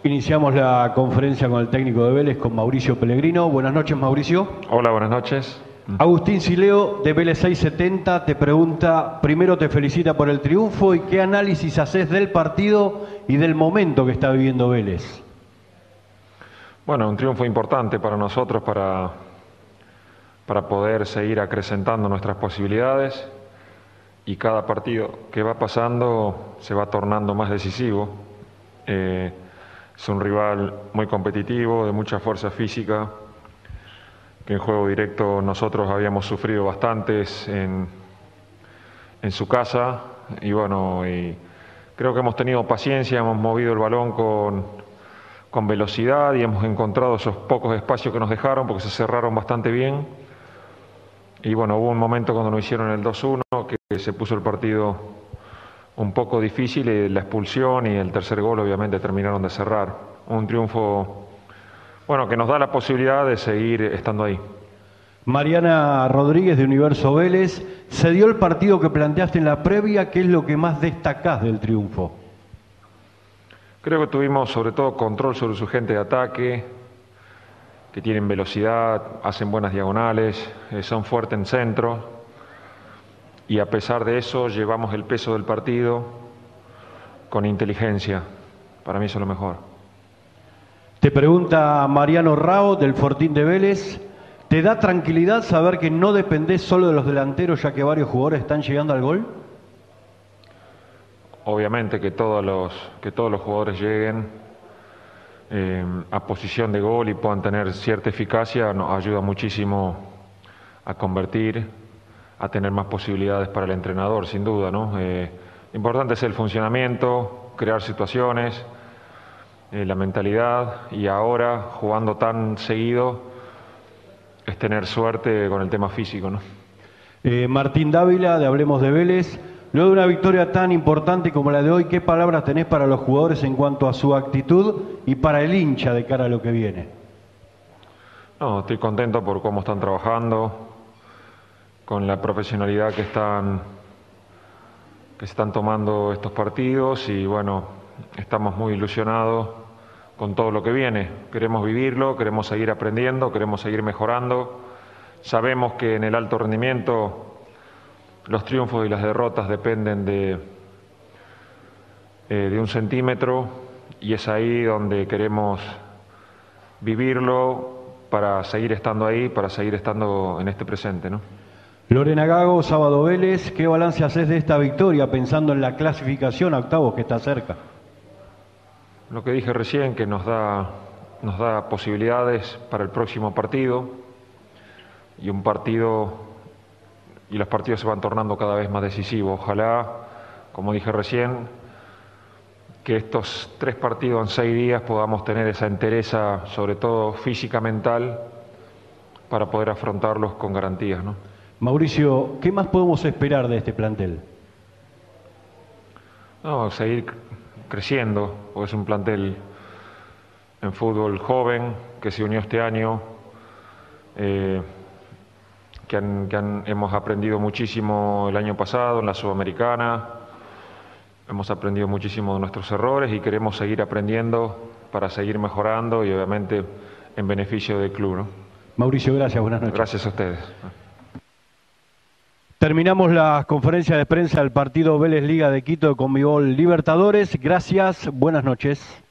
Iniciamos la conferencia con el técnico de Vélez, con Mauricio Pellegrino. Buenas noches, Mauricio. Hola, buenas noches. Agustín Sileo, de Vélez 670, te pregunta, primero te felicita por el triunfo y qué análisis haces del partido y del momento que está viviendo Vélez. Bueno, un triunfo importante para nosotros para poder seguir acrecentando nuestras posibilidades, y cada partido que va pasando se va tornando más decisivo. Es un rival muy competitivo, de mucha fuerza física, que en juego directo nosotros habíamos sufrido bastantes en su casa, y bueno, y creo que hemos tenido paciencia, hemos movido el balón con velocidad y hemos encontrado esos pocos espacios que nos dejaron, porque se cerraron bastante bien. Y bueno, hubo un momento cuando nos hicieron el 2-1 que se puso el partido un poco difícil, y la expulsión y el tercer gol obviamente terminaron de cerrar. Un triunfo, bueno, que nos da la posibilidad de seguir estando ahí. Mariana Rodríguez, de Universo Vélez, se dio el partido que planteaste en la previa. ¿Qué es lo que más destacás del triunfo? Creo que tuvimos sobre todo control sobre su gente de ataque, que tienen velocidad, hacen buenas diagonales, son fuertes en centro, y a pesar de eso llevamos el peso del partido con inteligencia. Para mí eso es lo mejor. Te pregunta Mariano Rao, del Fortín de Vélez, ¿te da tranquilidad saber que no dependés solo de los delanteros, ya que varios jugadores están llegando al gol? Obviamente que todos los jugadores lleguen a posición de gol y puedan tener cierta eficacia, nos ayuda muchísimo a convertir, a tener más posibilidades para el entrenador, sin duda, ¿no? Importante es el funcionamiento, crear situaciones, la mentalidad, y ahora, jugando tan seguido, es tener suerte con el tema físico, ¿no? Martín Dávila, de Hablemos de Vélez, luego de una victoria tan importante como la de hoy, ¿qué palabras tenés para los jugadores en cuanto a su actitud y para el hincha de cara a lo que viene? No, estoy contento por cómo están trabajando, con la profesionalidad que se están tomando estos partidos, y bueno, estamos muy ilusionados con todo lo que viene. Queremos vivirlo, queremos seguir aprendiendo, queremos seguir mejorando. Sabemos que en el alto rendimiento los triunfos y las derrotas dependen de un centímetro, y es ahí donde queremos vivirlo para seguir estando ahí, para seguir estando en este presente, ¿no? Lorena Gago, Sábado Vélez, ¿qué balance haces de esta victoria pensando en la clasificación a octavos que está cerca? Lo que dije recién, que nos da posibilidades para el próximo partido, y los partidos se van tornando cada vez más decisivos. Ojalá, como dije recién, que estos 3 partidos en 6 días podamos tener esa entereza, sobre todo física, mental, para poder afrontarlos con garantías, ¿no? Mauricio, ¿qué más podemos esperar de este plantel? No, seguir creciendo, porque es un plantel en fútbol joven que se unió este año, hemos aprendido muchísimo el año pasado en la Sudamericana, hemos aprendido muchísimo de nuestros errores y queremos seguir aprendiendo para seguir mejorando, y obviamente en beneficio del club, ¿no? Mauricio, gracias, buenas noches. Gracias a ustedes. Terminamos la conferencia de prensa del partido Vélez Liga de Quito de Conmebol Libertadores. Gracias, buenas noches.